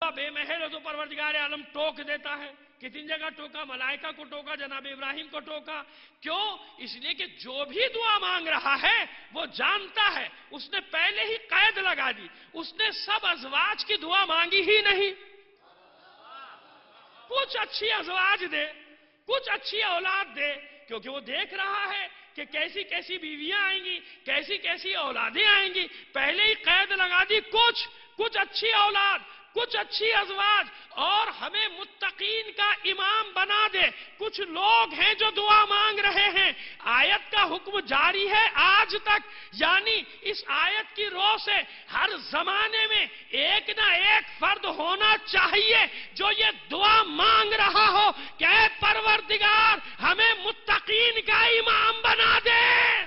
اللہ بے محل ہے تو پروردگار عالم ٹوک دیتا ہے. کتنی جگہ ٹوکا؟ ملائکہ کو ٹوکا، جناب ابراہیم کو ٹوکا. کیوں؟ اس لیے کہ جو بھی دعا مانگ رہا ہے وہ جانتا ہے اس نے پہلے ہی قید لگا دی، اس نے سب ازواج کی دعا مانگی ہی نہیں. کچھ اچھی ازواج دے، کچھ اچھی اولاد دے، کیونکہ وہ دیکھ رہا ہے کہ کیسی کیسی بیویاں آئیں گی، کیسی کیسی اولادیں آئیں گی. پہلے ہی قید لگا دی، کچھ اچھی اولاد، کچھ اچھی ازواج، اور ہمیں متقین کا امام بنا دے. کچھ لوگ ہیں جو دعا مانگ رہے ہیں، آیت کا حکم جاری ہے آج تک. یعنی اس آیت کی روح سے ہر زمانے میں ایک نہ ایک فرد ہونا چاہیے جو یہ دعا مانگ رہا ہو کہ اے پروردگار ہمیں متقین کا امام بنا دے.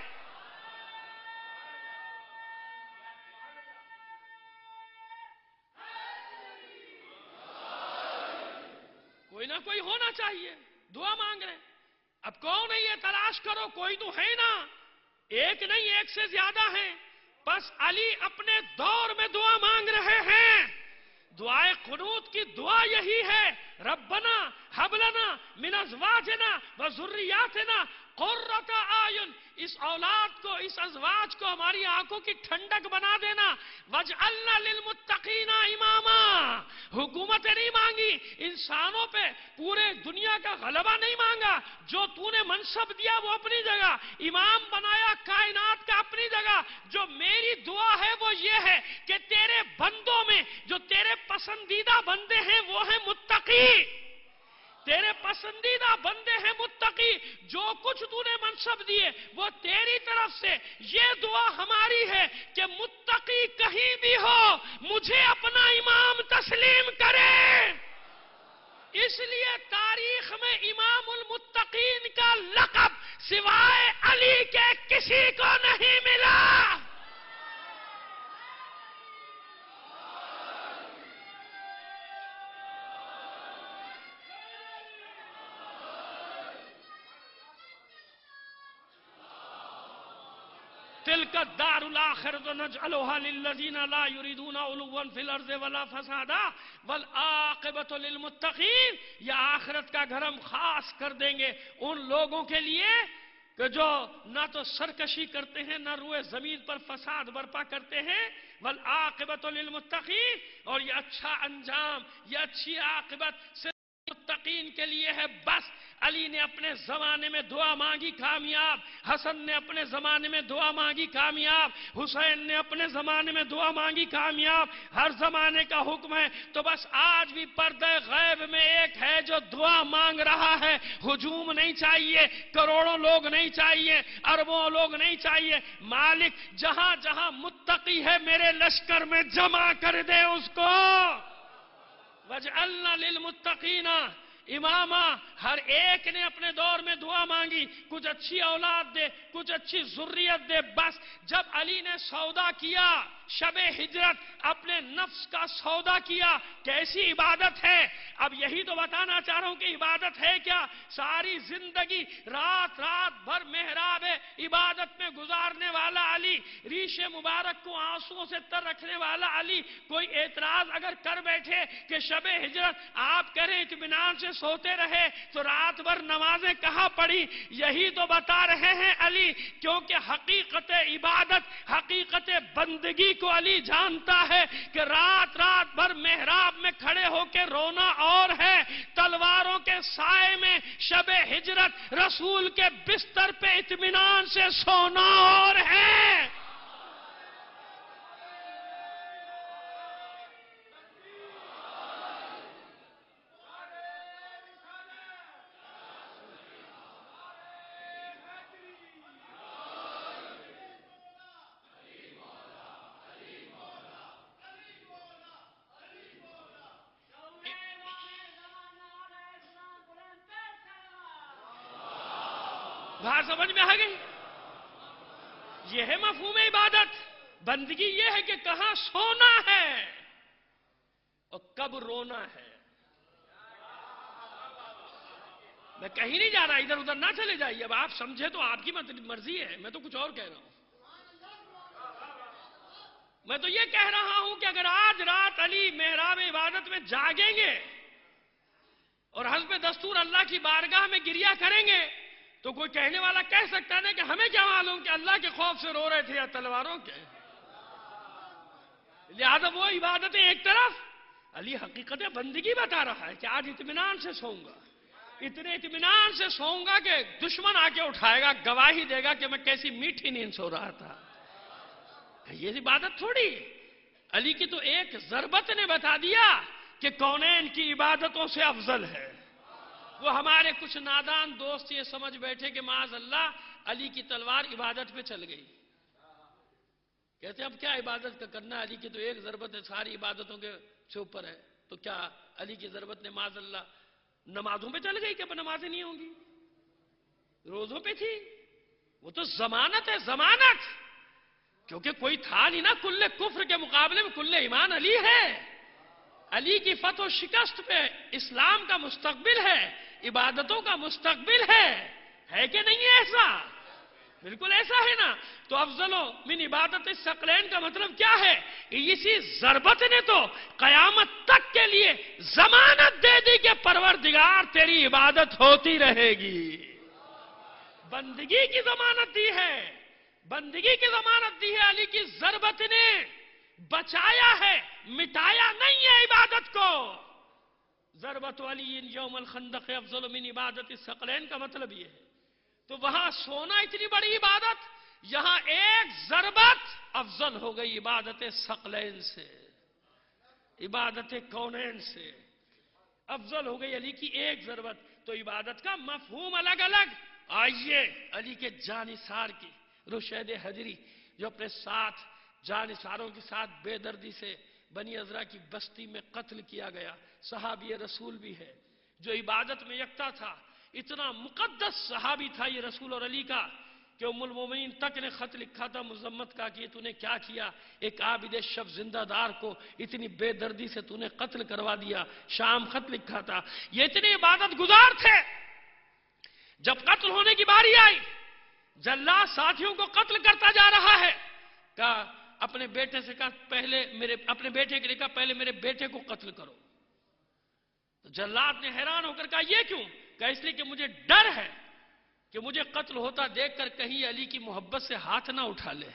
کوئی نہ کوئی ہونا چاہیے. دعا مانگ رہے. اب کون ہے یہ تلاش کرو، کوئی تو ہے نا. ایک نہیں، ایک سے زیادہ ہیں. بس علی اپنے دور میں دعا مانگ رہے ہیں. دعائے قنوت کی دعا یہی ہے، ربنا ہب لنا من ازواجنا وذریاتنا قرۃ اعین. اس اولاد کو، اس ازواج کو ہماری آنکھوں کی ٹھنڈک بنا دینا. وجعلنا للمتقین اماما. حکومت نہیں مانگی انسانوں پہ، پورے دنیا کا غلبہ نہیں مانگا. جو تو نے منصب دیا وہ اپنی جگہ، امام بنایا کائنات کا اپنی جگہ. جو میری دعا ہے وہ یہ ہے کہ تیرے بندوں میں جو تیرے پسندیدہ بندے ہیں وہ ہیں متقی. تیرے پسندیدہ بندے ہیں متقی. جو کچھ تو نے منصب دیے وہ تیری طرف سے. یہ دعا ہماری ہے کہ متقی کہیں بھی ہو مجھے اپنا امام تسلیم کرے. اس لیے تاریخ میں امام المتقین کا لقب سوائے علی کے کسی کو نہیں ملا. تلک الدار الاخرۃ نجعلها للذین لا یریدون علوا فی الارض ولا فسادا والعاقبۃ للمتقین. یہ آخرت کا گھر ہم خاص کر دیں گے ان لوگوں کے لیے کہ جو نہ تو سرکشی کرتے ہیں نہ روئے زمین پر فساد برپا کرتے ہیں. والعاقبۃ للمتقین. اور یہ اچھا انجام، یہ اچھی عاقبت صرف متقین کے لیے ہے. بس علی نے اپنے زمانے میں دعا مانگی، کامیاب. حسن نے اپنے زمانے میں دعا مانگی، کامیاب. حسین نے اپنے زمانے میں دعا مانگی، کامیاب. ہر زمانے کا حکم ہے. تو بس آج بھی پردہ غیب میں ایک ہے جو دعا مانگ رہا ہے. ہجوم نہیں چاہیے، کروڑوں لوگ نہیں چاہیے، اربوں لوگ نہیں چاہیے. مالک جہاں جہاں متقی ہے میرے لشکر میں جمع کر دے اس کو. وَجْعَلْنَا لِلْمُتَّقِينَ اماما. ہر ایک نے اپنے دور میں دعا مانگی، کچھ اچھی اولاد دے، کچھ اچھی ذریت دے. بس جب علی نے سودا کیا، شب ہجرت اپنے نفس کا سودا کیا. کیسی عبادت ہے؟ اب یہی تو بتانا چاہ رہا ہوں کہ عبادت ہے کیا. ساری زندگی رات بھر محراب عبادت میں گزارنے والا علی، ریش مبارک کو آنسوؤں سے تر رکھنے والا علی. کوئی اعتراض اگر کر بیٹھے کہ شب ہجرت آپ کہہ رہے اطمینان سے سوتے رہے تو رات بھر نمازیں کہاں پڑھی؟ یہی تو بتا رہے ہیں علی، کیونکہ حقیقت عبادت، حقیقت بندگی کو علی جانتا ہے کہ رات بھر محراب میں کھڑے ہو کے رونا اور ہے، تلواروں کے سائے میں شب ہجرت رسول کے بستر پہ اطمینان سے سونا اور ہے. بات سمجھ میں آ گئی؟ یہ ہے مفہوم عبادت. بندگی یہ ہے کہ کہاں سونا ہے اور کب رونا ہے. میں کہیں نہیں جا رہا، ادھر ادھر نہ چلے جائیے. اب آپ سمجھے تو آپ کی مرضی ہے، میں تو کچھ اور کہہ رہا ہوں. میں تو یہ کہہ رہا ہوں کہ اگر آج رات علی محراب عبادت میں جاگیں گے اور حسب دستور اللہ کی بارگاہ میں گریہ کریں گے تو کوئی کہنے والا کہہ سکتا ہے کہ ہمیں کیا معلوم کہ اللہ کے خوف سے رو رہے تھے یا تلواروں کے. لہذا وہ عبادتیں ایک طرف، علی حقیقت بندگی بتا رہا ہے کہ آج اطمینان سے سوؤں گا، اتنے اطمینان سے سوؤں گا کہ دشمن آ کے اٹھائے گا، گواہی دے گا کہ میں کیسی میٹھی نیند سو رہا تھا. یہ عبادت تھوڑی. علی کی تو ایک ضربت نے بتا دیا کہ کونین کی عبادتوں سے افضل ہے. وہ ہمارے کچھ نادان دوست یہ سمجھ بیٹھے کہ معاذ اللہ علی کی تلوار عبادت پہ چل گئی. کہتے ہیں اب کیا عبادت کا کرنا، علی کی تو ایک ضربت ہے ساری عبادتوں کے سے اوپر ہے، تو کیا علی کی ضربت نے معاذ اللہ نمازوں پہ چل گئی کہ اب نمازیں نہیں ہوں گی؟ روزوں پہ تھی. وہ تو ضمانت ہے، ضمانت. کیونکہ کوئی تھا نہیں نا. کل کفر کے مقابلے میں کل ایمان علی ہے. علی کی فتح و شکست پہ اسلام کا مستقبل ہے، عبادتوں کا مستقبل ہے کہ نہیں ہے ایسا؟ بالکل ایسا ہے نا. تو افضل من عبادت الثقلین کا مطلب کیا ہے؟ اسی ضربت نے تو قیامت تک کے لیے ضمانت دے دی کہ پروردگار تیری عبادت ہوتی رہے گی. بندگی کی ضمانت دی ہے، بندگی کی ضمانت دی ہے. علی کی ضربت نے بچایا ہے، مٹایا نہیں ہے عبادت کو. ضربت علی یوم الخندق افضل من عبادت الثقلین کا مطلب یہ ہے. تو وہاں سونا اتنی بڑی عبادت، یہاں ایک ضربت افضل ہو گئی عبادت ثقلین سے، عبادت کونین سے افضل ہو گئی علی کی ایک ضربت. تو عبادت کا مفہوم الگ الگ. آئیے علی کے جانثار کی رشید حجری جو اپنے ساتھ جانثاروں کے ساتھ بے دردی سے بنی عذرا کی بستی میں قتل کیا گیا، صحابی رسول بھی ہے، جو عبادت میں یکتا تھا. اتنا مقدس صحابی تھا یہ رسول اور علی کا کہ ام المومنین تک نے خط لکھا تھا مذمت کا کہ تو نے کیا کیا، ایک عابد شب زندہ دار کو اتنی بے دردی سے تو نے قتل کروا دیا. شام خط لکھا تھا. یہ اتنے عبادت گزار تھے. جب قتل ہونے کی باری آئی، جلاد ساتھیوں کو قتل کرتا جا رہا ہے، کہا اپنے بیٹے سے کہا اپنے بیٹے کے لیے کہا پہلے میرے بیٹے کو قتل کرو. تو جلاد نے حیران ہو کر کہا یہ کیوں؟ کہا اس لیے کہ مجھے ڈر ہے کہ مجھے قتل ہوتا دیکھ کر کہیں علی کی محبت سے ہاتھ نہ اٹھا لے،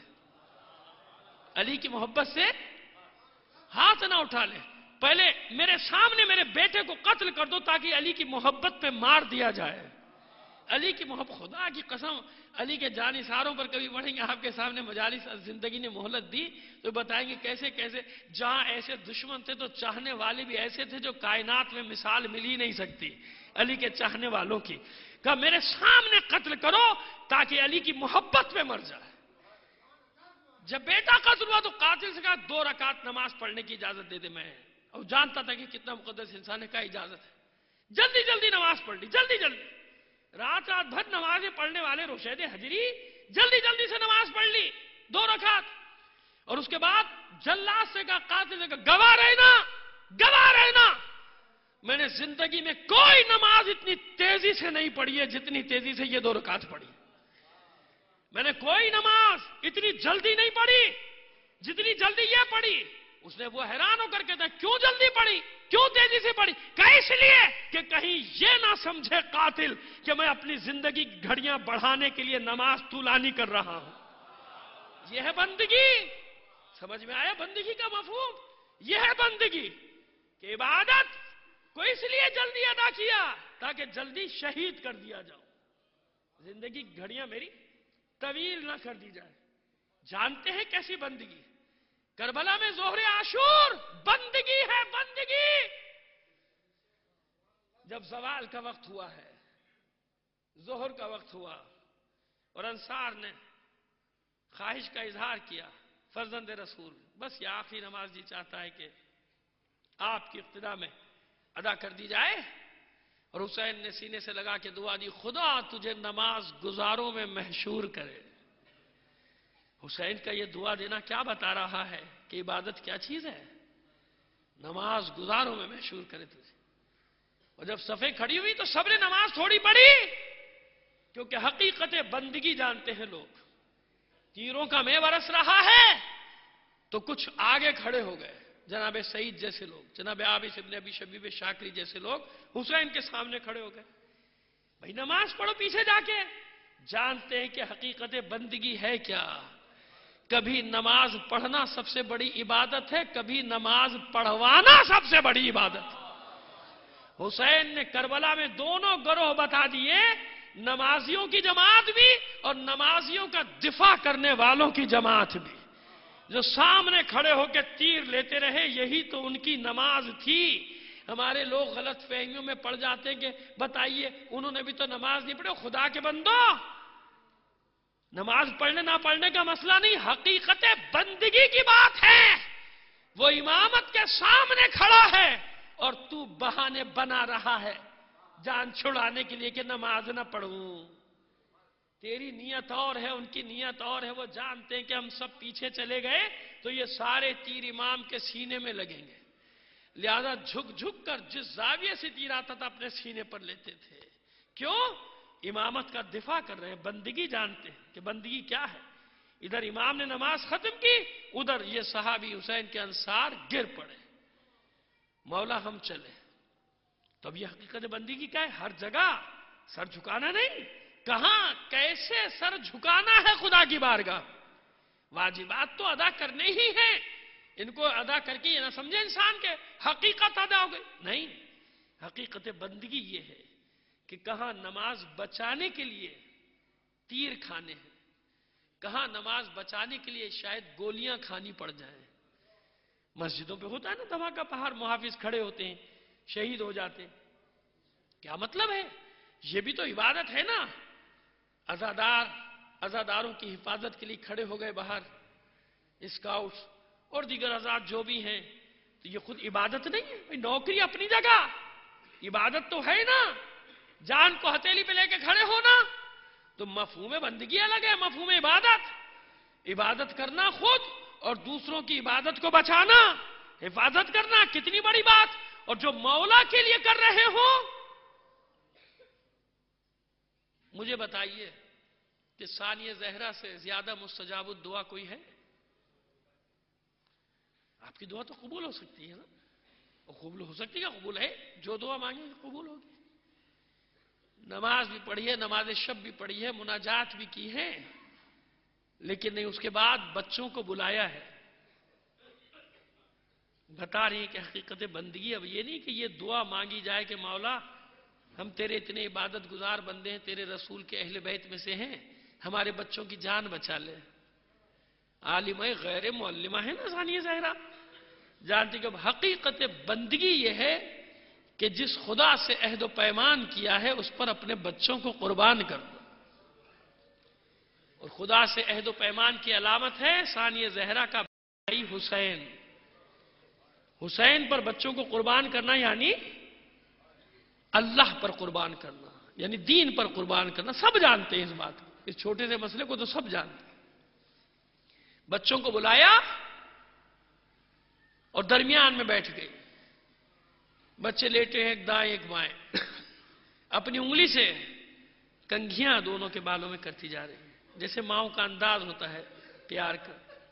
علی کی محبت سے ہاتھ نہ اٹھا لے. پہلے میرے سامنے میرے بیٹے کو قتل کر دو تاکہ علی کی محبت پہ مار دیا جائے. علی کی محبت، خدا کی قسم علی کے جانثاروں پر کبھی پڑھیں گے آپ کے سامنے مجالس زندگی نے مہلت دی تو بتائیں گے کیسے کیسے جہاں ایسے دشمن تھے تو چاہنے والے بھی ایسے تھے جو کائنات میں مثال مل ہی نہیں سکتی علی کے چاہنے والوں کی. کہا میرے سامنے قتل کرو تاکہ علی کی محبت پہ مر جائے. جب بیٹا قتل ہوا تو قاتل سے کہا 2 رکعت نماز پڑھنے کی اجازت دے دے. میں اور جانتا تھا کہ کتنا مقدس انسان ہے، کا اجازت ہے. جلدی جلدی نماز پڑھ لی، جلدی جلدی رات بھر نمازیں پڑھنے والے رشید حجری جلدی جلدی سے نماز پڑھ لی 2 رکعت. اور اس کے بعد جلاد سے کہا، قاتل سے کہا گواہ رہنا، گواہ رہنا، میں نے زندگی میں کوئی نماز اتنی تیزی سے نہیں پڑھی ہے جتنی تیزی سے یہ 2 رکعت پڑھی. میں نے کوئی نماز اتنی جلدی نہیں پڑھی جتنی جلدی یہ پڑھی. اس نے وہ حیران ہو کر کہتا ہے کیوں جلدی پڑھی، کیوں تیزی سے پڑھی؟ کہ اس لیے کہ کہیں یہ نہ سمجھے قاتل کہ میں اپنی زندگی گھڑیاں بڑھانے کے لیے نماز طولانی کر رہا ہوں. یہ ہے بندگی. سمجھ میں آیا بندگی کا مفہوم؟ یہ ہے بندگی کہ عبادت کو اس لیے جلدی ادا کیا تاکہ جلدی شہید کر دیا جاؤ، زندگی گھڑیاں میری طویل نہ کر دی جائے. جانتے ہیں کیسی بندگی؟ کربلا میں ظہر عاشور بندگی ہے، بندگی. جب زوال کا وقت ہوا ہے، ظہر کا وقت ہوا اور انصار نے خواہش کا اظہار کیا، فرزند رسول بس یہ آخری نماز جی چاہتا ہے کہ آپ کی اقتداء میں ادا کر دی جائے. اور حسین نے سینے سے لگا کے دعا دی، خدا تجھے نماز گزاروں میں محشور کرے. حسین کا یہ دعا دینا کیا بتا رہا ہے کہ عبادت کیا چیز ہے؟ نماز گزاروں میں محشور کرے تجھے. اور جب صفیں کھڑی ہوئی تو سب نے نماز تھوڑی پڑھی، کیونکہ حقیقت بندگی جانتے ہیں لوگ. تیروں کا میں برس رہا ہے، تو کچھ آگے کھڑے ہو گئے، جناب سعید جیسے لوگ، جناب عابس ابن ابی شبیب شاکری جیسے لوگ حسین کے سامنے کھڑے ہو گئے. بھائی نماز پڑھو پیچھے جا کے. جانتے ہیں کہ حقیقت بندگی ہے کیا. کبھی نماز پڑھنا سب سے بڑی عبادت ہے، کبھی نماز پڑھوانا سب سے بڑی عبادت ہے. حسین نے کربلا میں دونوں گروہ بتا دیے، نمازیوں کی جماعت بھی اور نمازیوں کا دفاع کرنے والوں کی جماعت بھی. جو سامنے کھڑے ہو کے تیر لیتے رہے، یہی تو ان کی نماز تھی. ہمارے لوگ غلط فہمیوں میں پڑ جاتے ہیں کہ بتائیے انہوں نے بھی تو نماز نہیں پڑھی. خدا کے بندو، نماز پڑھنے نہ پڑھنے کا مسئلہ نہیں، حقیقت بندگی کی بات ہے. وہ امامت کے سامنے کھڑا ہے اور تو بہانے بنا رہا ہے جان چھڑانے کے لیے کہ نماز نہ پڑھوں. تیری نیت اور ہے، ان کی نیت اور ہے. وہ جانتے ہیں کہ ہم سب پیچھے چلے گئے تو یہ سارے تیر امام کے سینے میں لگیں گے، لہذا جھک جھک کر جس زاویے سے تیر آتا تھا اپنے سینے پر لیتے تھے. کیوں؟ امامت کا دفاع کر رہے ہیں، بندگی جانتے ہیں کہ بندگی کیا ہے. ادھر امام نے نماز ختم کی، ادھر یہ صحابی حسین کے انصار گر پڑے. مولا ہم چلے. تو اب یہ حقیقت بندگی کیا ہے؟ ہر جگہ سر جھکانا نہیں. کہاں کیسے سر جھکانا ہے خدا کی بارگاہ. واجبات تو ادا کرنے ہی ہیں، ان کو ادا کر کے یہ نہ سمجھے انسان کے حقیقت ادا ہو گئی. نہیں، حقیقت بندگی یہ ہے کہ کہاں نماز بچانے کے لیے تیر کھانے ہیں، کہاں نماز بچانے کے لیے شاید گولیاں کھانی پڑ جائیں. مسجدوں پہ ہوتا ہے نا دھماکہ پہاڑ، محافظ کھڑے ہوتے ہیں، شہید ہو جاتے ہیں. کیا مطلب ہے؟ یہ بھی تو عبادت ہے نا. عزاداروں کی حفاظت کے لیے کھڑے ہو گئے باہر اسکاؤٹس اور دیگر آزاد جو بھی ہیں، تو یہ خود عبادت نہیں ہے؟ نوکری اپنی جگہ عبادت تو ہے نا. جان کو ہتھیلی پہ لے کے کھڑے ہونا تو مفہوم بندگی الگ ہے، مفہوم عبادت کرنا خود اور دوسروں کی عبادت کو بچانا، حفاظت کرنا کتنی بڑی بات. اور جو مولا کے لیے کر رہے ہو، مجھے بتائیے کہ ثانیہ زہرا سے زیادہ مستجاب الدعا کوئی ہے؟ آپ کی دعا تو قبول ہو سکتی ہے نا، قبول ہو سکتی ہے، قبول ہے. جو دعا مانگیں قبول ہوگی. نماز بھی پڑھی ہے، نماز شب بھی پڑھی ہے، مناجات بھی کی ہے، لیکن نہیں اس کے بعد بچوں کو بلایا ہے. بتا رہی ہے کہ حقیقت بندگی اب یہ نہیں کہ یہ دعا مانگی جائے کہ مولا ہم تیرے اتنے عبادت گزار بندے ہیں، تیرے رسول کے اہل بیت میں سے ہیں، ہمارے بچوں کی جان بچا لے. عالمہ غیر معلمہ ہے نا ثانیہ زہرا، جانتی کہ حقیقت بندگی یہ ہے کہ جس خدا سے عہد و پیمان کیا ہے اس پر اپنے بچوں کو قربان کر دو. اور خدا سے عہد و پیمان کی علامت ہے ثانیہ زہرا کا بھائی حسین. حسین پر بچوں کو قربان کرنا یعنی اللہ پر قربان کرنا، یعنی دین پر قربان کرنا. سب جانتے ہیں اس بات کو، اس چھوٹے سے مسئلے کو تو سب جانتے ہیں. بچوں کو بلایا اور درمیان میں بیٹھ گئے. بچے لیٹے ہیں ایک دائیں ایک بائیں، اپنی انگلی سے کنگھیاں دونوں کے بالوں میں کرتی جا رہی ہیں، جیسے ماؤں کا انداز ہوتا ہے پیار کا.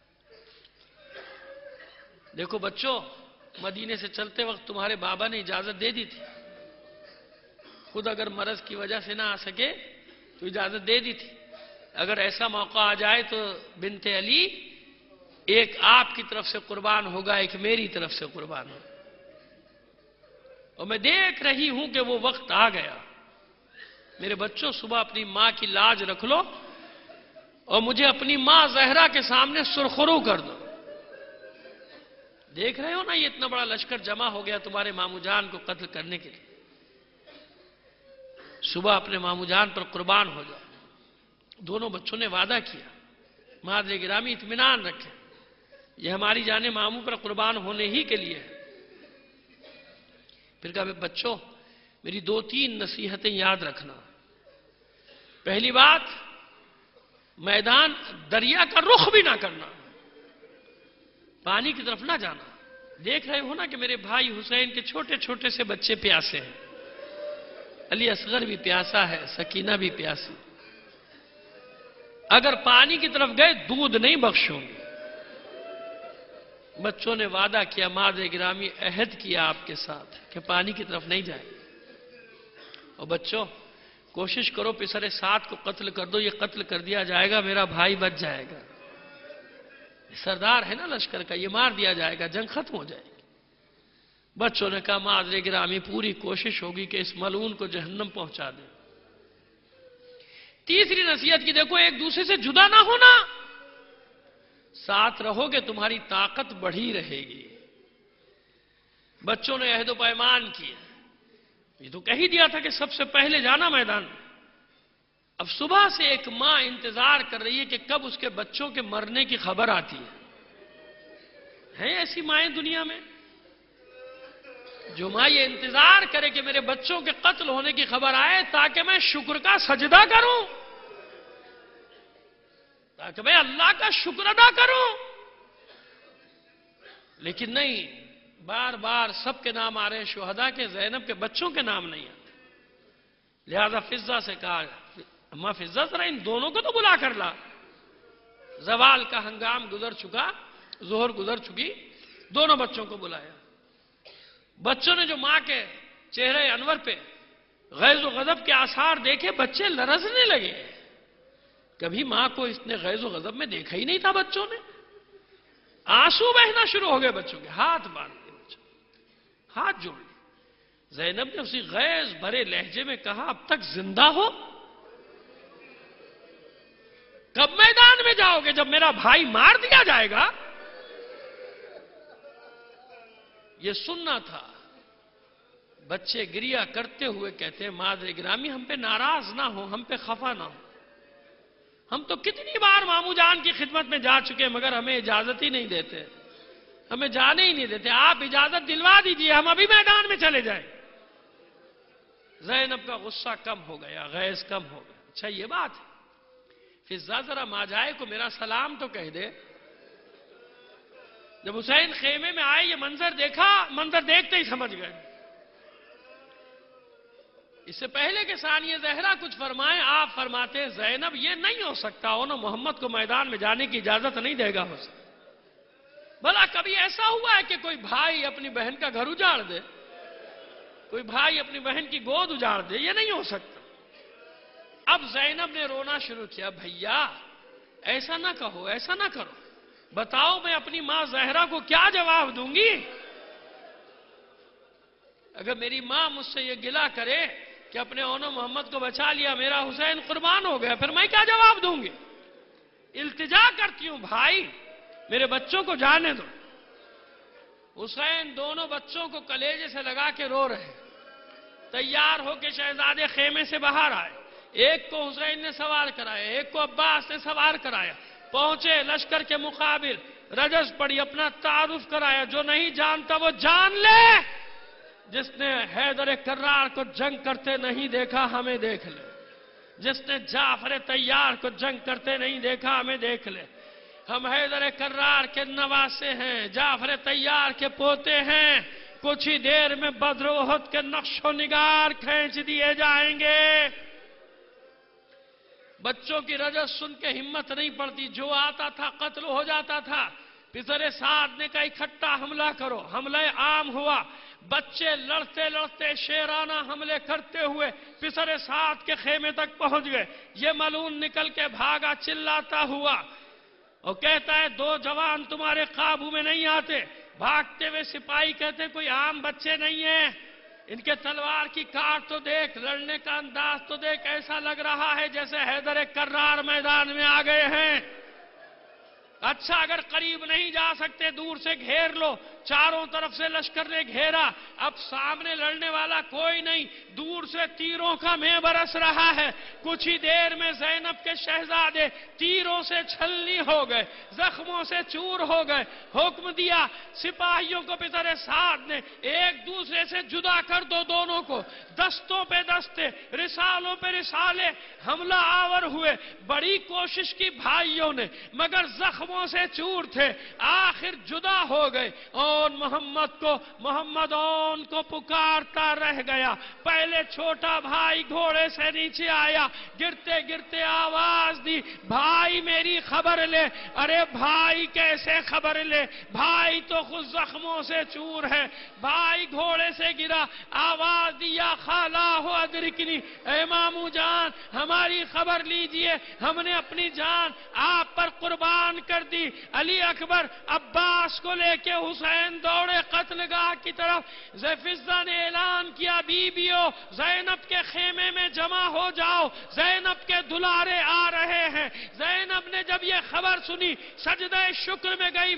دیکھو بچوں، مدینے سے چلتے وقت تمہارے بابا نے اجازت دے دی تھی، خود اگر مرض کی وجہ سے نہ آ سکے تو اجازت دے دی تھی. اگر ایسا موقع آ جائے تو بنت علی ایک آپ کی طرف سے قربان ہوگا، ایک میری طرف سے قربان ہوگا. اور میں دیکھ رہی ہوں کہ وہ وقت آ گیا. میرے بچوں، صبح اپنی ماں کی لاج رکھ لو اور مجھے اپنی ماں زہرا کے سامنے سرخرو کر دو. دیکھ رہے ہو نا یہ اتنا بڑا لشکر جمع ہو گیا تمہارے مامو جان کو قتل کرنے کے لیے. صبح اپنے مامو جان پر قربان ہو جاؤ. دونوں بچوں نے وعدہ کیا. مادر گرامی اطمینان رکھیں، یہ ہماری جانیں ماموں پر قربان ہونے ہی کے لیے ہے. پھر کہا بچوں میری 2-3 نصیحتیں یاد رکھنا. پہلی بات، میدان دریا کا رخ بھی نہ کرنا، پانی کی طرف نہ جانا. دیکھ رہے ہو نا کہ میرے بھائی حسین کے چھوٹے چھوٹے سے بچے پیاسے ہیں. علی اصغر بھی پیاسا ہے، سکینہ بھی پیاسی. اگر پانی کی طرف گئے دودھ نہیں بخشوں گے. بچوں نے وعدہ کیا، مادر گرامی عہد کیا آپ کے ساتھ کہ پانی کی طرف نہیں جائے. اور بچوں کوشش کرو پسر سات کو قتل کر دو، یہ قتل کر دیا جائے گا میرا بھائی بچ جائے گا. سردار ہے نا لشکر کا، یہ مار دیا جائے گا، جنگ ختم ہو جائے گی. بچوں نے کہا مادر گرامی پوری کوشش ہوگی کہ اس ملعون کو جہنم پہنچا دیں. تیسری نصیحت کی دیکھو، ایک دوسرے سے جدا نہ ہونا، ساتھ رہو گے تمہاری طاقت بڑھی رہے گی. بچوں نے عہد و پیمان کیا. یہ تو کہہ ہی دیا تھا کہ سب سے پہلے جانا میدان میں. اب صبح سے ایک ماں انتظار کر رہی ہے کہ کب اس کے بچوں کے مرنے کی خبر آتی ہے ایسی مائیں دنیا میں؟ جو ماں یہ انتظار کرے کہ میرے بچوں کے قتل ہونے کی خبر آئے تاکہ میں شکر کا سجدہ کروں، تاکہ میں اللہ کا شکر ادا کروں. لیکن نہیں، بار بار سب کے نام آ رہے ہیں شہداء کے، زینب کے بچوں کے نام نہیں آتے. لہذا فضہ سے کہا اماں فضہ ذرا ان دونوں کو تو بلا کر لا. زوال کا ہنگام گزر چکا، ظہر گزر چکی، دونوں بچوں کو بلایا. بچوں نے جو ماں کے چہرے انور پہ غیظ و غضب کے آثار دیکھے، بچے لرزنے لگے. کبھی ماں کو اس نے غیظ و غضب میں دیکھا ہی نہیں تھا. بچوں نے آنسو بہنا شروع ہو گئے بچوں کے. ہاتھ باندھ دیے بچوں، ہاتھ جوڑ لیے. زینب نے اسی غیظ بھرے لہجے میں کہا اب تک زندہ ہو؟ کب میدان میں جاؤ گے؟ جب میرا بھائی مار دیا جائے گا. یہ سننا تھا. بچے گریا کرتے ہوئے کہتے ہیں مادر گرامی ہم پہ ناراض نہ ہو، ہم پہ خفا نہ ہو. ہم تو کتنی بار مامو جان کی خدمت میں جا چکے مگر ہمیں اجازت ہی نہیں دیتے، ہمیں جانے ہی نہیں دیتے. آپ اجازت دلوا دیجئے، ہم ابھی میدان میں چلے جائیں. زینب کا غصہ کم ہو گیا، غیظ کم ہو گیا. اچھا یہ بات ہے، فضہ ذرا ماجائے کو میرا سلام تو کہہ دے. جب حسین خیمے میں آئے یہ منظر دیکھا، منظر دیکھتے ہی سمجھ گئے. اس سے پہلے کہ ثانیہ زہرا کچھ فرمائیں، آپ فرماتے ہیں زینب یہ نہیں ہو سکتا، انہوں محمد کو میدان میں جانے کی اجازت نہیں دے گا. ہو سکتا بھلا کبھی ایسا ہوا ہے کہ کوئی بھائی اپنی بہن کا گھر اجاڑ دے، کوئی بھائی اپنی بہن کی گود اجاڑ دے؟ یہ نہیں ہو سکتا. اب زینب نے رونا شروع کیا. بھیا ایسا نہ کہو، ایسا نہ کرو. بتاؤ میں اپنی ماں زہرا کو کیا جواب دوں گی؟ اگر میری ماں مجھ سے یہ گلہ کرے کہ اپنے اونو محمد کو بچا لیا، میرا حسین قربان ہو گیا، پھر میں کیا جواب دوں گی؟ التجا کرتی ہوں بھائی میرے بچوں کو جانے دو. حسین دونوں بچوں کو کلیجے سے لگا کے رو رہے. تیار ہو کے شہزادے خیمے سے باہر آئے. ایک کو حسین نے سوار کرایا، ایک کو عباس نے سوار کرایا. پہنچے لشکر کے مقابل، رجز پڑی، اپنا تعارف کرایا. جو نہیں جانتا وہ جان لے. جس نے حیدر کرار کو جنگ کرتے نہیں دیکھا ہمیں دیکھ لے. جس نے جعفر طیار کو جنگ کرتے نہیں دیکھا ہمیں دیکھ لے. ہم حیدر کرار کے نواسے ہیں، جعفر طیار کے پوتے ہیں. کچھ ہی دیر میں بدر و احد کے نقش و نگار کھینچ دیے جائیں گے. بچوں کی رجس سن کے ہمت نہیں پڑتی، جو آتا تھا قتل ہو جاتا تھا. پسر سعد نے کہا اکٹھا حملہ کرو. حملہ عام ہوا. بچے لڑتے لڑتے شیرانہ حملے کرتے ہوئے پسر سعد کے خیمے تک پہنچ گئے. یہ ملعون نکل کے بھاگا چلاتا ہوا اور کہتا ہے دو جوان تمہارے قابو میں نہیں آتے. بھاگتے ہوئے سپاہی کہتے ہیں کوئی عام بچے نہیں ہیں، ان کے تلوار کی کاٹ تو دیکھ، لڑنے کا انداز تو دیکھ، ایسا لگ رہا ہے جیسے حیدر کرار میدان میں آ گئے ہیں. اچھا اگر قریب نہیں جا سکتے دور سے گھیر لو. چاروں طرف سے لشکر نے گھیرا. اب سامنے لڑنے والا کوئی نہیں، دور سے تیروں کا مے برس رہا ہے. کچھ ہی دیر میں زینب کے شہزادے تیروں سے چھلنی ہو گئے، زخموں سے چور ہو گئے. حکم دیا سپاہیوں کو پسر سعد نے ایک دوسرے سے جدا کر دو. دونوں کو دستوں پہ دستے، رسالوں پہ رسالے حملہ آور ہوئے. بڑی کوشش کی بھائیوں نے مگر زخموں سے چور تھے. آخر جدا ہو گئے اور محمد اون کو پکارتا رہ گیا. پہلے چھوٹا بھائی گھوڑے سے نیچے آیا, گرتے گرتے آواز دی, بھائی میری خبر لے. ارے بھائی کیسے خبر لے, بھائی تو خود زخموں سے چور ہے. بھائی گھوڑے سے گرا, آواز دیا خالہ ہو ادرکنی, اے مامو جان ہماری خبر لیجئے, ہم نے اپنی جان آپ پر قربان کر دی. علی اکبر عباس کو لے کے حسین دوڑے قتل گاہ کی طرف. فضہ نے اعلان کیا, بیویوں زینب کے خیمے میں جمع ہو جاؤ, زینب کے دلارے آ رہے ہیں. زینب نے جب یہ خبر سنی سجدہ شکر میں گئی,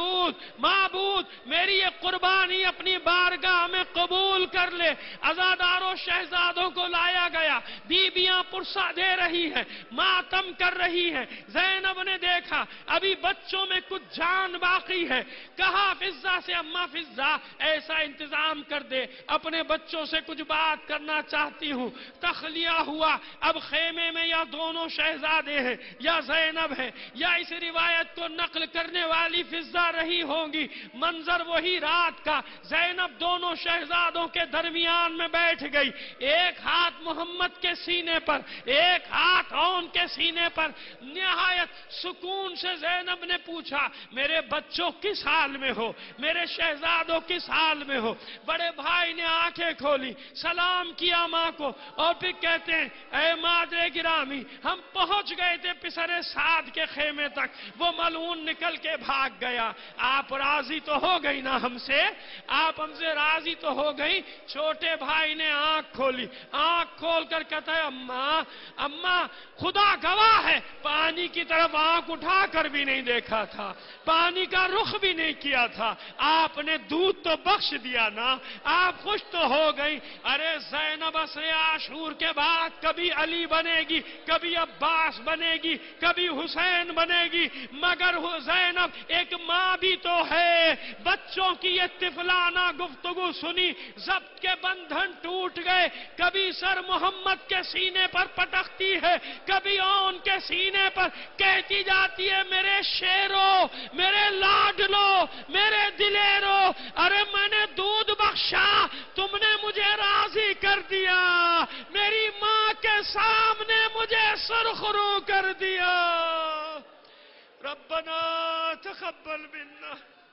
معبود میری یہ قربانی اپنی بارگاہ میں قبول کر لے. عزاداروں شہزادوں کو لایا گیا, بیویاں پرسہ دے رہی ہیں, ماتم کر رہی ہیں. زینب نے دیکھا ابھی بچوں میں کچھ جان باقی ہے, کہا فضہ سے, اماں فضہ ایسا انتظام کر دے, اپنے بچوں سے کچھ بات کرنا چاہتی ہوں. تخلیہ ہوا, اب خیمے میں یا دونوں شہزادے ہیں یا زینب ہے, یا اس روایت کو نقل کرنے والی فضہ رہی ہوں گی. منظر وہی رات کا, زینب دونوں شہزادوں کے درمیان میں بیٹھ گئی, ایک ہاتھ محمد کے سینے پر, ایک ہاتھ اون کے سینے پر. نہایت سکون سے زینب نے پوچھا, میرے بچوں کس حال میں ہو, میرے شہزادوں کس حال میں ہو. بڑے بھائی نے آنکھیں کھولی, سلام کیا ماں کو, اور پھر کہتے ہیں اے مادر گرامی, ہم پہنچ گئے تھے پسرے سعد کے خیمے تک, وہ ملعون نکل کے بھاگ گیا. آپ راضی تو ہو گئی نا ہم سے, آپ ہم سے راضی تو ہو گئی. چھوٹے بھائی نے آنکھ کھولی, آنکھ کھول کر کہتا ہے اماں خدا گواہ ہے, پانی کی طرف آنکھ اٹھا کر بھی نہیں دیکھا تھا, پانی کا رخ بھی نہیں کیا تھا, آپ نے دودھ تو بخش دیا نا, آپ خوش تو ہو گئی. ارے زینب عصر عاشور کے بعد کبھی علی بنے گی, کبھی عباس بنے گی, کبھی حسین بنے گی, مگر زینب ایک ماں بھی تو ہے. بچوں کی یہ طفلانہ گفتگو سنی, ضبط کے بندھن ٹوٹ گئے. کبھی سر محمد کے سینے پر پٹکتی ہے, کبھی اون کے سینے پر, کہتی جاتی ہے میرے شیرو, میرے لاڈلو, میرے دلیرو, ارے میں نے دودھ بخشا, تم نے مجھے راضی کر دیا, میری ماں کے سامنے مجھے سرخرو کر دیا. ربنا تقبل منا